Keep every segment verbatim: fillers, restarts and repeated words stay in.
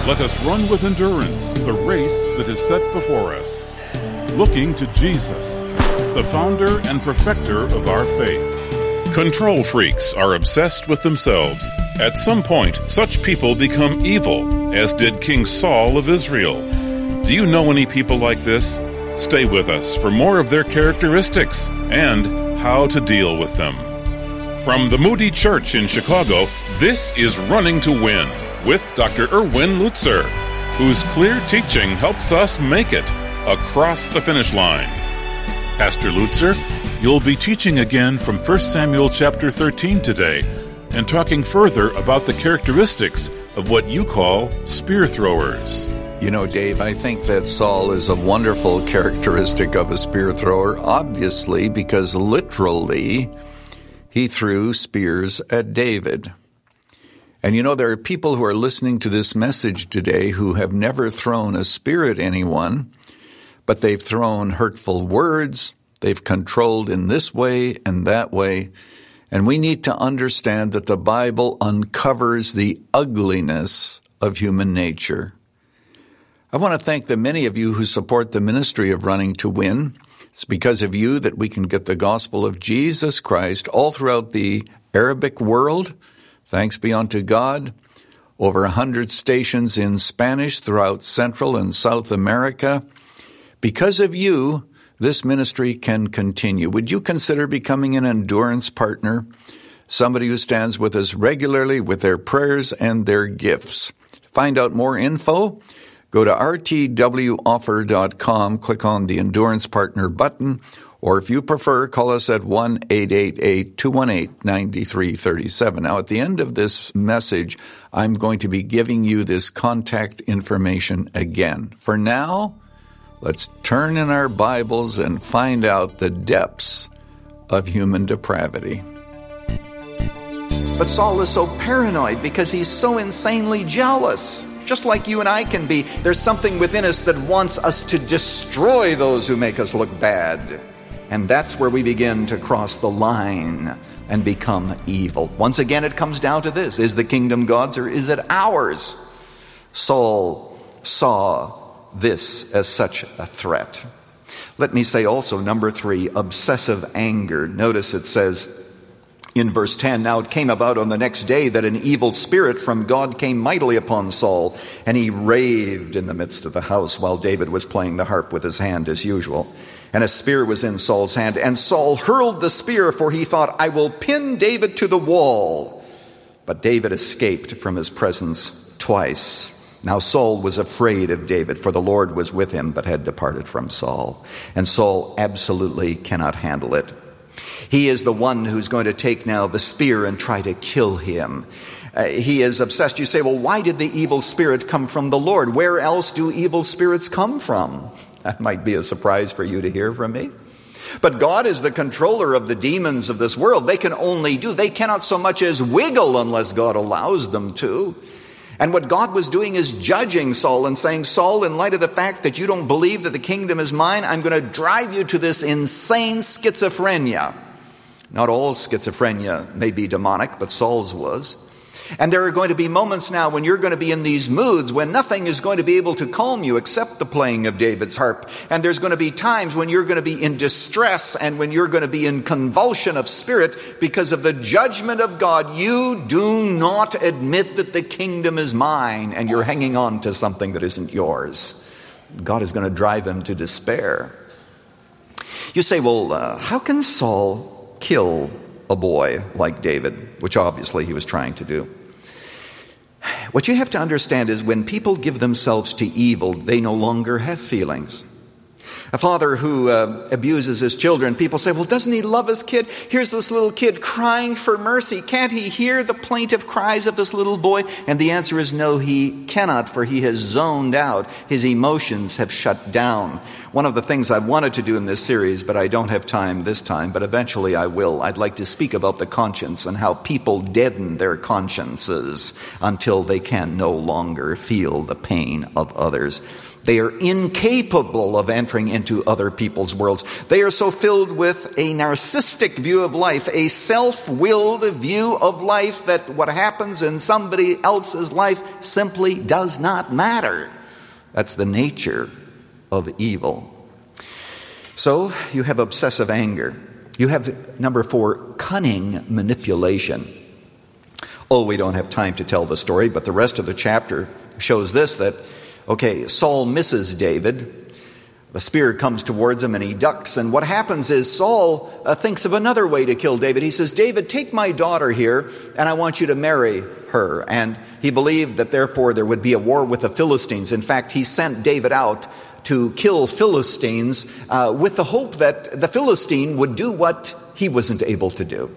Let us run with endurance the race that is set before us, looking to Jesus, the founder and perfecter of our faith. Control freaks are obsessed with themselves. At some point, such people become evil, as did King Saul of Israel. Do you know any people like this? Stay with us for more of their characteristics and how to deal with them. From the Moody Church in Chicago, this is Running to Win with Doctor Erwin Lutzer, whose clear teaching helps us make it across the finish line. Pastor Lutzer, you'll be teaching again from First Samuel chapter thirteen today and talking further about the characteristics of what you call spear throwers. You know, Dave, I think that Saul is a wonderful characteristic of a spear thrower, obviously, because literally he threw spears at David. And you know, there are people who are listening to this message today who have never thrown a spear at anyone, but they've thrown hurtful words, they've controlled in this way and that way, and we need to understand that the Bible uncovers the ugliness of human nature. I want to thank the many of you who support the ministry of Running to Win. It's because of you that we can get the gospel of Jesus Christ all throughout the Arabic world. Thanks be unto God. Over a hundred stations in Spanish throughout Central and South America. Because of you, this ministry can continue. Would you consider becoming an endurance partner? Somebody who stands with us regularly with their prayers and their gifts. To find out more info, go to r t w offer dot com, click on the Endurance Partner button, or if you prefer, call us at one eight eight eight, two one eight, nine three three seven. Now, at the end of this message, I'm going to be giving you this contact information again. For now, let's turn in our Bibles and find out the depths of human depravity. But Saul is so paranoid because he's so insanely jealous. Just like you and I can be, there's something within us that wants us to destroy those who make us look bad. And that's where we begin to cross the line and become evil. Once again, it comes down to this. Is the kingdom God's or is it ours? Saul saw this as such a threat. Let me say also, number three, obsessive anger. Notice it says in verse ten, now it came about on the next day that an evil spirit from God came mightily upon Saul, and he raved in the midst of the house while David was playing the harp with his hand as usual. And a spear was in Saul's hand, and Saul hurled the spear, for he thought, I will pin David to the wall. But David escaped from his presence twice. Now Saul was afraid of David, for the Lord was with him, but had departed from Saul. And Saul absolutely cannot handle it. He is the one who's going to take now the spear and try to kill him. Uh, he is obsessed. You say, well, why did the evil spirit come from the Lord? Where else do evil spirits come from? That might be a surprise for you to hear from me. But God is the controller of the demons of this world. They can only do, they cannot so much as wiggle unless God allows them to. And what God was doing is judging Saul and saying, Saul, in light of the fact that you don't believe that the kingdom is mine, I'm going to drive you to this insane schizophrenia. Not all schizophrenia may be demonic, but Saul's was. And there are going to be moments now when you're going to be in these moods when nothing is going to be able to calm you except the playing of David's harp. And there's going to be times when you're going to be in distress and when you're going to be in convulsion of spirit because of the judgment of God. You do not admit that the kingdom is mine and you're hanging on to something that isn't yours. God is going to drive him to despair. You say, well, uh, how can Saul kill a boy like David, which obviously he was trying to do? What you have to understand is when people give themselves to evil, they no longer have feelings. A father who uh, abuses his children, people say, well, doesn't he love his kid? Here's this little kid crying for mercy. Can't he hear the plaintive cries of this little boy? And the answer is no, he cannot, for he has zoned out. His emotions have shut down. One of the things I wanted to do in this series, but I don't have time this time, but eventually I will. I'd like to speak about the conscience and how people deaden their consciences until they can no longer feel the pain of others. They are incapable of entering into other people's worlds. They are so filled with a narcissistic view of life, a self-willed view of life, that what happens in somebody else's life simply does not matter. That's the nature of evil. So you have obsessive anger. You have, number four, cunning manipulation. Oh, we don't have time to tell the story, but the rest of the chapter shows this, that Okay, Saul misses David. The spear comes towards him and he ducks. And what happens is Saul uh, thinks of another way to kill David. He says, David, take my daughter here and I want you to marry her. And he believed that therefore there would be a war with the Philistines. In fact, he sent David out to kill Philistines uh, with the hope that the Philistine would do what he wasn't able to do.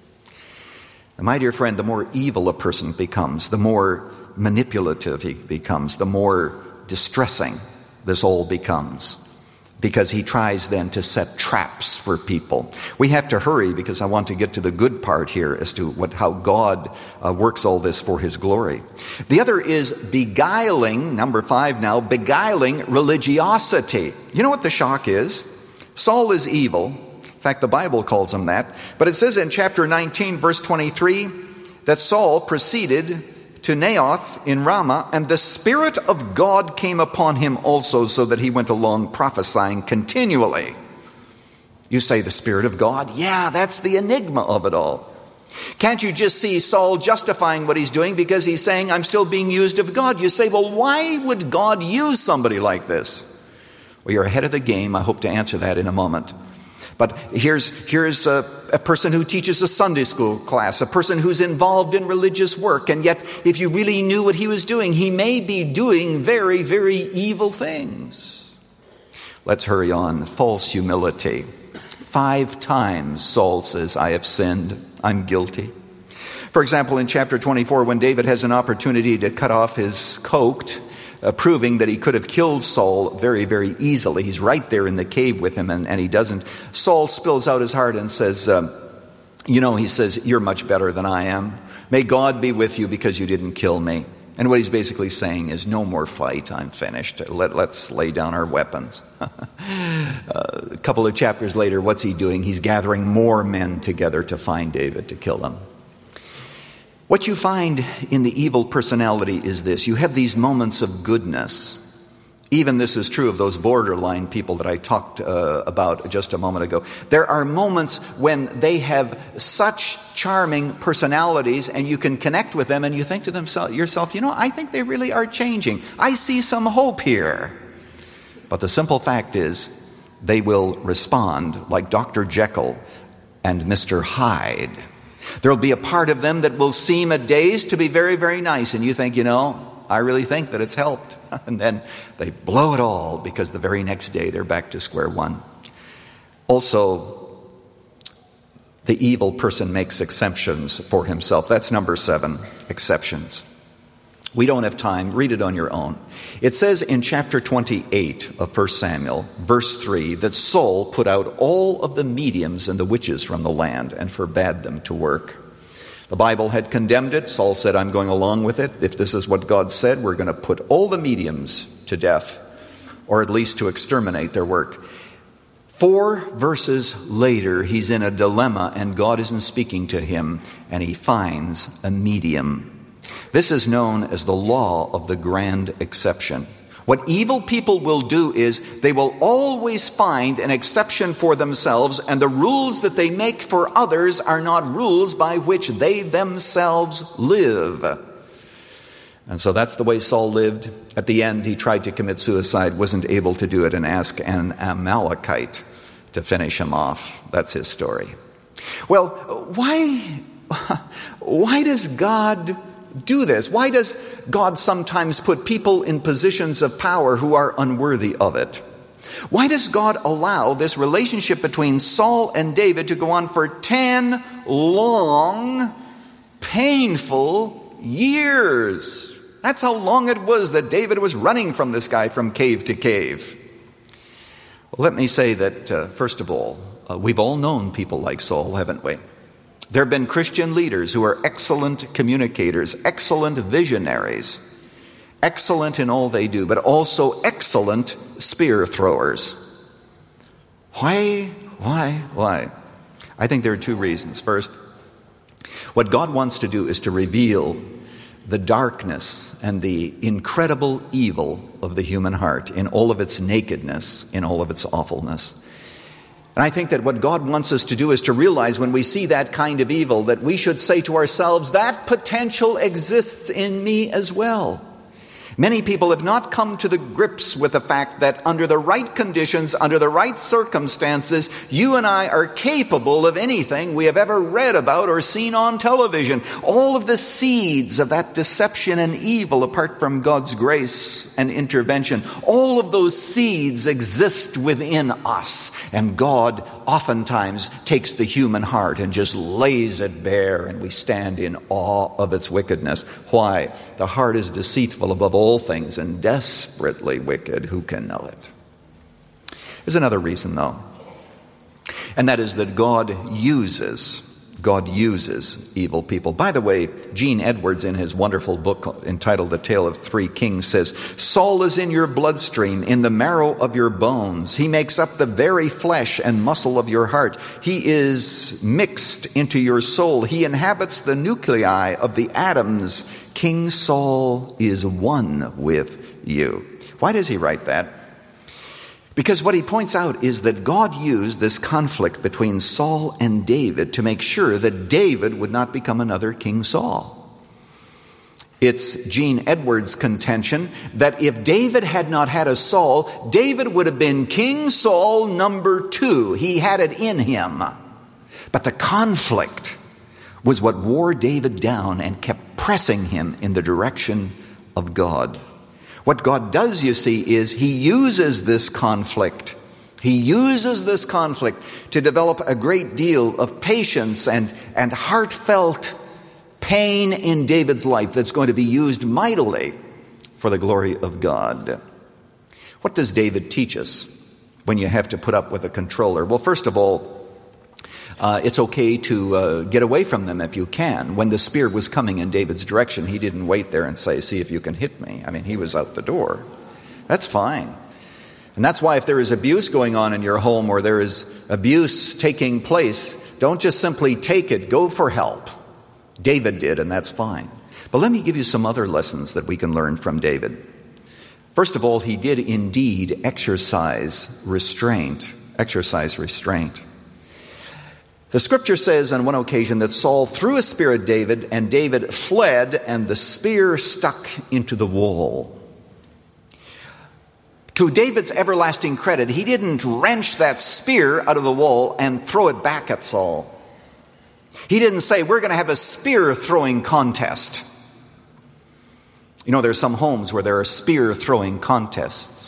And my dear friend, the more evil a person becomes, the more manipulative he becomes, the more distressing this all becomes, because he tries then to set traps for people. We have to hurry because I want to get to the good part here as to what how God uh, works all this for his glory. The other is beguiling, number five now, beguiling religiosity. You know what the shock is? Saul is evil. In fact, the Bible calls him that. But it says in chapter nineteen, verse twenty-three, that Saul proceeded to Naioth in Ramah, and the Spirit of God came upon him also, so that he went along prophesying continually. You say the Spirit of God? Yeah, that's the enigma of it all. Can't you just see Saul justifying what he's doing because he's saying, I'm still being used of God? You say, well, why would God use somebody like this? Well, you're ahead of the game. I hope to answer that in a moment. But here's, here's a, a person who teaches a Sunday school class, a person who's involved in religious work, and yet if you really knew what he was doing, he may be doing very, very evil things. Let's hurry on. False humility. Five times Saul says, I have sinned, I'm guilty. For example, in chapter twenty-four, when David has an opportunity to cut off his coat, Uh, proving that he could have killed Saul very, very easily. He's right there in the cave with him, and, and he doesn't. Saul spills out his heart and says, um, you know, he says, you're much better than I am. May God be with you because you didn't kill me. And what he's basically saying is, no more fight, I'm finished. Let, let's lay down our weapons. uh, a couple of chapters later, what's he doing? He's gathering more men together to find David, to kill him. What you find in the evil personality is this. You have these moments of goodness. Even this is true of those borderline people that I talked uh, about just a moment ago. There are moments when they have such charming personalities and you can connect with them and you think to themself, yourself, you know, I think they really are changing. I see some hope here. But the simple fact is they will respond like Doctor Jekyll and Mister Hyde. There will be a part of them that will seem at days to be very, very nice. And you think, you know, I really think that it's helped. And then they blow it all because the very next day they're back to square one. Also, the evil person makes exceptions for himself. That's number seven, exceptions. We don't have time. Read it on your own. It says in chapter twenty-eight of First Samuel, verse three, that Saul put out all of the mediums and the witches from the land and forbade them to work. The Bible had condemned it. Saul said, I'm going along with it. If this is what God said, we're going to put all the mediums to death, or at least to exterminate their work. Four verses later, he's in a dilemma and God isn't speaking to him, and he finds a medium. This is known as the law of the grand exception. What evil people will do is they will always find an exception for themselves, and the rules that they make for others are not rules by which they themselves live. And so that's the way Saul lived. At the end, he tried to commit suicide, wasn't able to do it, and asked an Amalekite to finish him off. That's his story. Well, why, why does God do this? Why does God sometimes put people in positions of power who are unworthy of it? Why does God allow this relationship between Saul and David to go on for ten long, painful years? That's how long it was that David was running from this guy from cave to cave. Well, let me say that, uh, first of all, uh, we've all known people like Saul, haven't we? There have been Christian leaders who are excellent communicators, excellent visionaries, excellent in all they do, but also excellent spear throwers. Why, why, why? I think there are two reasons. First, what God wants to do is to reveal the darkness and the incredible evil of the human heart in all of its nakedness, in all of its awfulness. And I think that what God wants us to do is to realize when we see that kind of evil that we should say to ourselves, that potential exists in me as well. Many people have not come to the grips with the fact that under the right conditions, under the right circumstances, you and I are capable of anything we have ever read about or seen on television. All of the seeds of that deception and evil, apart from God's grace and intervention, all of those seeds exist within us. And God oftentimes takes the human heart and just lays it bare, and we stand in awe of its wickedness. Why? The heart is deceitful above all all things and desperately wicked. Who can know it? There's another reason, though, and that is that God uses God uses evil people. By the way, Gene Edwards, in his wonderful book entitled The Tale of Three Kings, says, Saul is in your bloodstream, in the marrow of your bones. He makes up the very flesh and muscle of your heart. He is mixed into your soul. He inhabits the nuclei of the atoms. King Saul is one with you. Why does he write that? Because what he points out is that God used this conflict between Saul and David to make sure that David would not become another King Saul. It's Gene Edwards' contention that if David had not had a Saul, David would have been King Saul number two. He had it in him. But the conflict was what wore David down and kept pressing him in the direction of God. What God does, you see, is he uses this conflict. He uses this conflict to develop a great deal of patience and, and heartfelt pain in David's life that's going to be used mightily for the glory of God. What does David teach us when you have to put up with a controller? Well, first of all, Uh, it's okay to uh, get away from them if you can. When the spear was coming in David's direction, he didn't wait there and say, see if you can hit me. I mean, he was out the door. That's fine. And that's why if there is abuse going on in your home or there is abuse taking place, don't just simply take it. Go for help. David did, and that's fine. But let me give you some other lessons that we can learn from David. First of all, he did indeed exercise restraint. Exercise restraint. The scripture says on one occasion that Saul threw a spear at David, and David fled, and the spear stuck into the wall. To David's everlasting credit, he didn't wrench that spear out of the wall and throw it back at Saul. He didn't say, we're going to have a spear throwing contest. You know, there are some homes where there are spear throwing contests.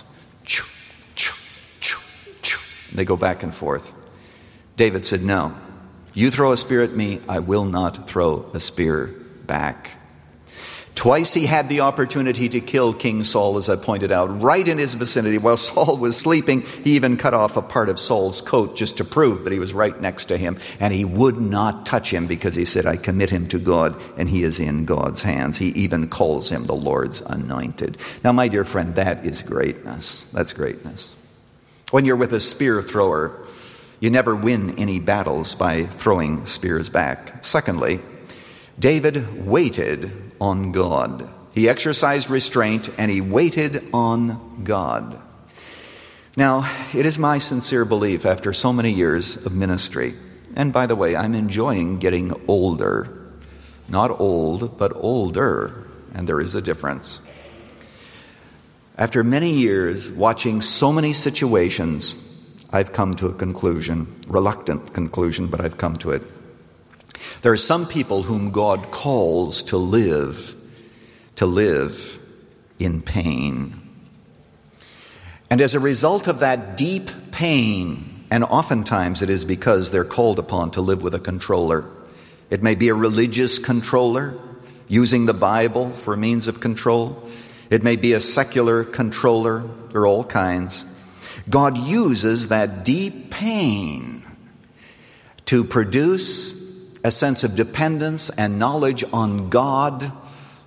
They go back and forth. David said, no. You throw a spear at me, I will not throw a spear back. Twice he had the opportunity to kill King Saul, as I pointed out, right in his vicinity. While Saul was sleeping, he even cut off a part of Saul's coat just to prove that he was right next to him. And he would not touch him because he said, I commit him to God, and he is in God's hands. He even calls him the Lord's anointed. Now, my dear friend, that is greatness. That's greatness. When you're with a spear thrower, you never win any battles by throwing spears back. Secondly, David waited on God. He exercised restraint and he waited on God. Now, it is my sincere belief after so many years of ministry, and by the way, I'm enjoying getting older. Not old, but older, and there is a difference. After many years watching so many situations, I've come to a conclusion, reluctant conclusion, but I've come to it. There are some people whom God calls to live, to live in pain. And as a result of that deep pain, and oftentimes it is because they're called upon to live with a controller. It may be a religious controller, using the Bible for a means of control. It may be a secular controller. There are all kinds. God uses that deep pain to produce a sense of dependence and knowledge on God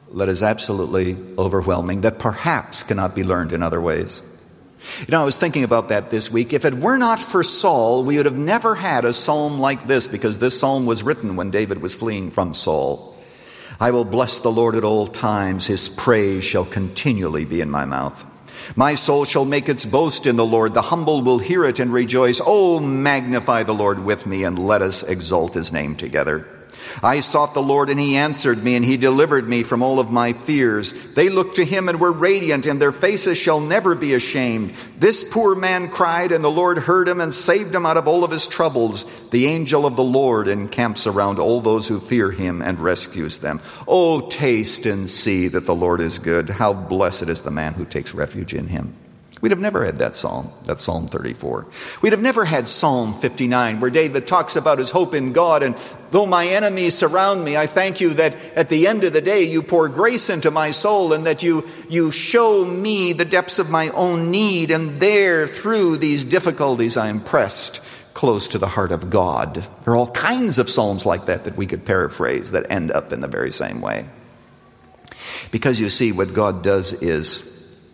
that is absolutely overwhelming, that perhaps cannot be learned in other ways. You know, I was thinking about that this week. If it were not for Saul, we would have never had a psalm like this, because this psalm was written when David was fleeing from Saul. I will bless the Lord at all times. His praise shall continually be in my mouth. My soul shall make its boast in the Lord. The humble will hear it and rejoice. Oh, magnify the Lord with me, and let us exalt his name together. I sought the Lord, and he answered me, and he delivered me from all of my fears. They looked to him and were radiant, and their faces shall never be ashamed. This poor man cried, and the Lord heard him and saved him out of all of his troubles. The angel of the Lord encamps around all those who fear him and rescues them. Oh, taste and see that the Lord is good. How blessed is the man who takes refuge in him. We'd have never had that psalm, that Psalm thirty-four. We'd have never had Psalm fifty-nine, where David talks about his hope in God. And though my enemies surround me, I thank you that at the end of the day you pour grace into my soul, and that you, you show me the depths of my own need. And there, through these difficulties, I am pressed close to the heart of God. There are all kinds of psalms like that that we could paraphrase that end up in the very same way. Because you see, what God does is,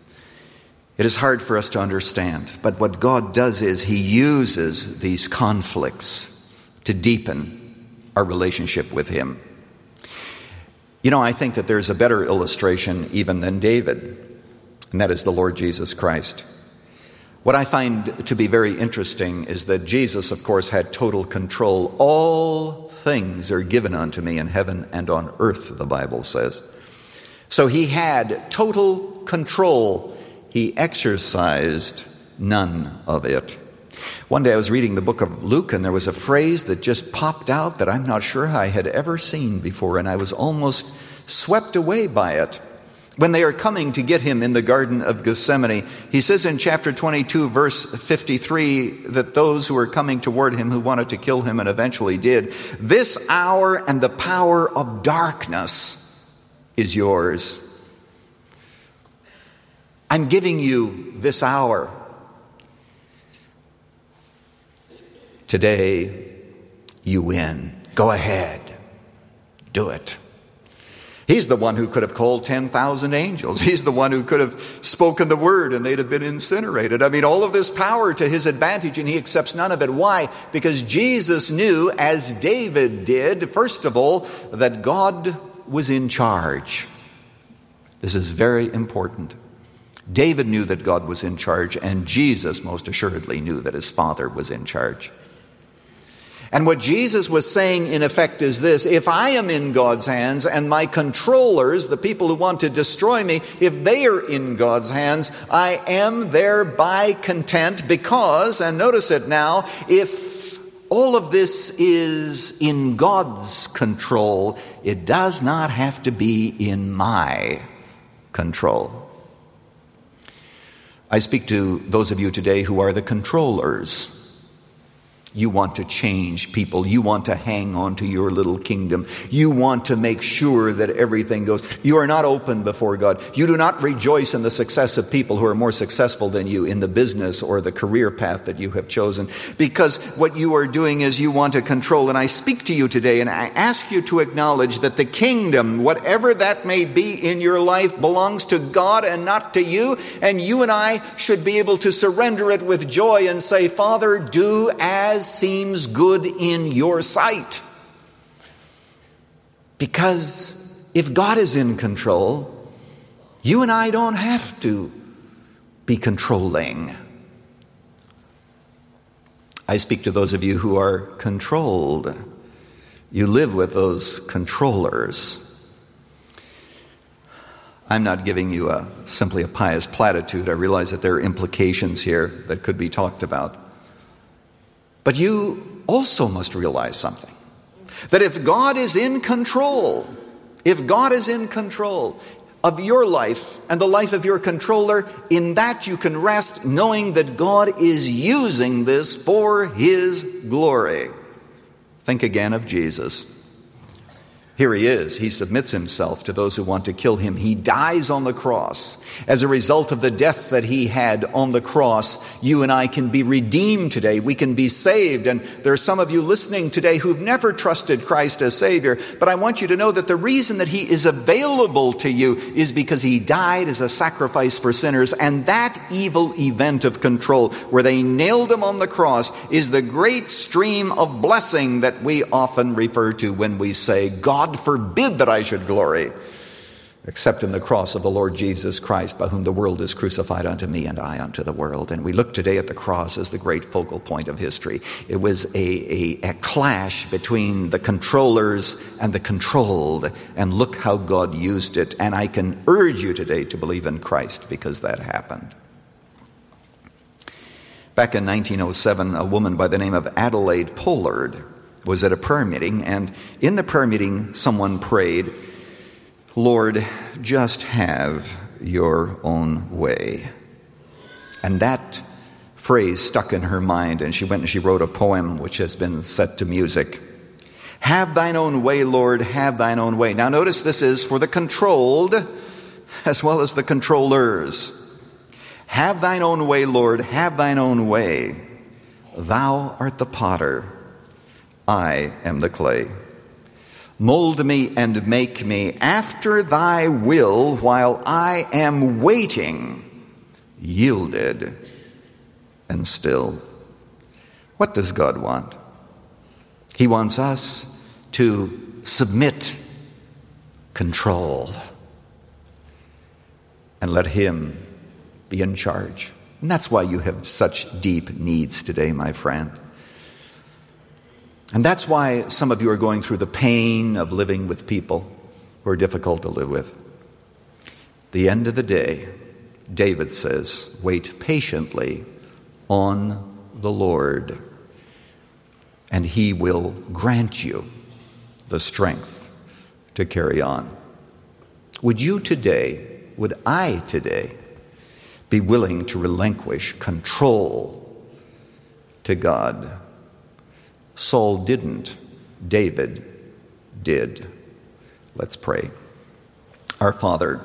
it is hard for us to understand, but what God does is he uses these conflicts to deepen our relationship with him. You know, I think that there's a better illustration even than David, and that is the Lord Jesus Christ. What I find to be very interesting is that Jesus, of course, had total control. All things are given unto me in heaven and on earth, the Bible says. So he had total control. He exercised none of it. One day I was reading the book of Luke, and there was a phrase that just popped out that I'm not sure I had ever seen before, and I was almost swept away by it. When they are coming to get him in the Garden of Gethsemane, he says in chapter twenty-two, verse fifty-three, that those who were coming toward him, who wanted to kill him and eventually did, this hour and the power of darkness is yours. I'm giving you this hour. Today, you win. Go ahead. Do it. He's the one who could have called ten thousand angels. He's the one who could have spoken the word and they'd have been incinerated. I mean, all of this power to his advantage, and he accepts none of it. Why? Because Jesus knew, as David did, first of all, that God was in charge. This is very important. David knew that God was in charge, and Jesus most assuredly knew that his Father was in charge. And what Jesus was saying in effect is this: if I am in God's hands and my controllers, the people who want to destroy me, if they are in God's hands, I am thereby content, because, and notice it now, if all of this is in God's control, it does not have to be in my control. I speak to those of you today who are the controllers. You want to change people. You want to hang on to your little kingdom. You want to make sure that everything goes. You are not open before God. You do not rejoice in the success of people who are more successful than you in the business or the career path that you have chosen, because what you are doing is you want to control. And I speak to you today and I ask you to acknowledge that the kingdom, whatever that may be in your life, belongs to God and not to you. And you and I should be able to surrender it with joy and say, Father, do as seems good in your sight. Because if God is in control, you and I don't have to be controlling. I speak to those of you who are controlled. You live with those controllers. I'm not giving you a simply a pious platitude. I realize that there are implications here that could be talked about. But you also must realize something. That if God is in control, if God is in control of your life and the life of your controller, in that you can rest, knowing that God is using this for his glory. Think again of Jesus. Here he is. He submits himself to those who want to kill him. He dies on the cross. As a result of the death that he had on the cross, you and I can be redeemed today. We can be saved. And there are some of you listening today who've never trusted Christ as Savior. But I want you to know that the reason that he is available to you is because he died as a sacrifice for sinners. And that evil event of control, where they nailed him on the cross, is the great stream of blessing that we often refer to when we say, God God forbid that I should glory, except in the cross of the Lord Jesus Christ, by whom the world is crucified unto me and I unto the world. And we look today at the cross as the great focal point of history. It was a, a, a clash between the controllers and the controlled, and look how God used it. And I can urge you today to believe in Christ because that happened. Back in nineteen oh seven, a woman by the name of Adelaide Pollard was at a prayer meeting, and in the prayer meeting, someone prayed, Lord, just have your own way. And that phrase stuck in her mind, and she went and she wrote a poem which has been set to music. Have thine own way, Lord, have thine own way. Now notice this is for the controlled as well as the controllers. Have thine own way, Lord, have thine own way. Thou art the potter, I am the clay. Mold me and make me after thy will, while I am waiting, yielded and still. What does God want? He wants us to submit, control, and let him be in charge. And that's why you have such deep needs today, my friend. And that's why some of you are going through the pain of living with people who are difficult to live with. At the end of the day, David says, wait patiently on the Lord, and he will grant you the strength to carry on. Would you today, would I today, be willing to relinquish control to God? Saul didn't. David did. Let's pray. Our Father,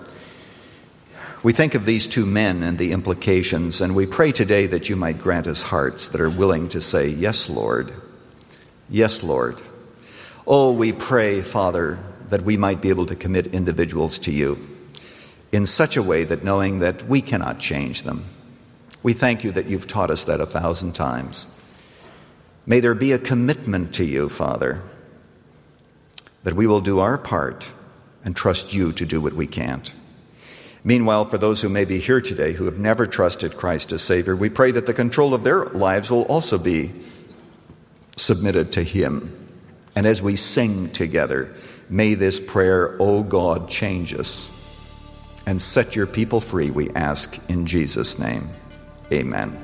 we think of these two men and the implications, and we pray today that you might grant us hearts that are willing to say, yes, Lord. Yes, Lord. Oh, we pray, Father, that we might be able to commit individuals to you in such a way that knowing that we cannot change them. We thank you that you've taught us that a thousand times. May there be a commitment to you, Father, that we will do our part and trust you to do what we can't. Meanwhile, for those who may be here today who have never trusted Christ as Savior, we pray that the control of their lives will also be submitted to him. And as we sing together, may this prayer, O God, change us and set your people free, we ask in Jesus' name. Amen.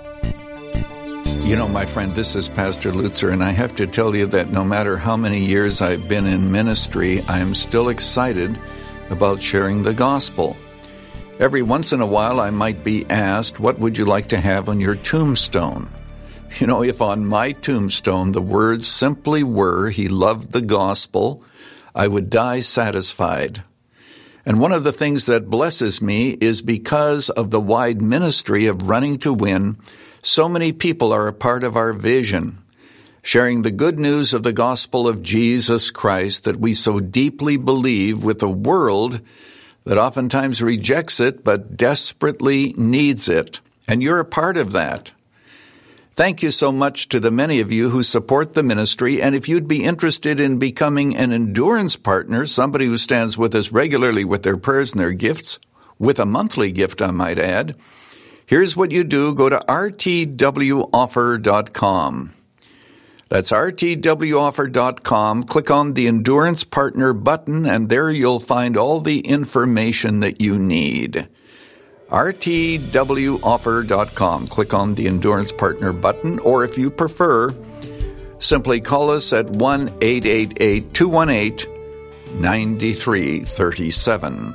You know, my friend, this is Pastor Lutzer, and I have to tell you that no matter how many years I've been in ministry, I am still excited about sharing the gospel. Every once in a while, I might be asked, what would you like to have on your tombstone? You know, if on my tombstone the words simply were, he loved the gospel, I would die satisfied. And one of the things that blesses me is because of the wide ministry of Running to Win, so many people are a part of our vision, sharing the good news of the gospel of Jesus Christ that we so deeply believe with a world that oftentimes rejects it but desperately needs it. And you're a part of that. Thank you so much to the many of you who support the ministry, and if you'd be interested in becoming an endurance partner, somebody who stands with us regularly with their prayers and their gifts, with a monthly gift, I might add, here's what you do. Go to r t w offer dot com. That's r t w offer dot com. Click on the Endurance Partner button, and there you'll find all the information that you need. r t w offer dot com. Click on the Endurance Partner button, or if you prefer, simply call us at one eight eight eight, two one eight, nine three three seven.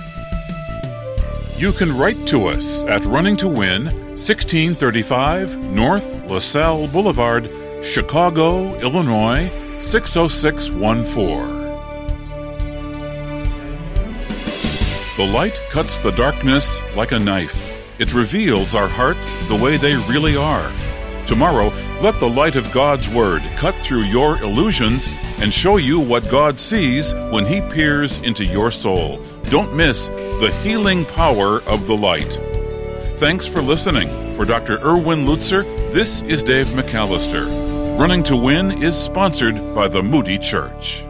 You can write to us at Running to Win, sixteen thirty-five North LaSalle Boulevard, Chicago, Illinois, six oh six one four. The light cuts the darkness like a knife. It reveals our hearts the way they really are. Tomorrow, let the light of God's Word cut through your illusions and show you what God sees when He peers into your soul. Don't miss the healing power of the light. Thanks for listening. For Doctor Erwin Lutzer, this is Dave McAllister. Running to Win is sponsored by the Moody Church.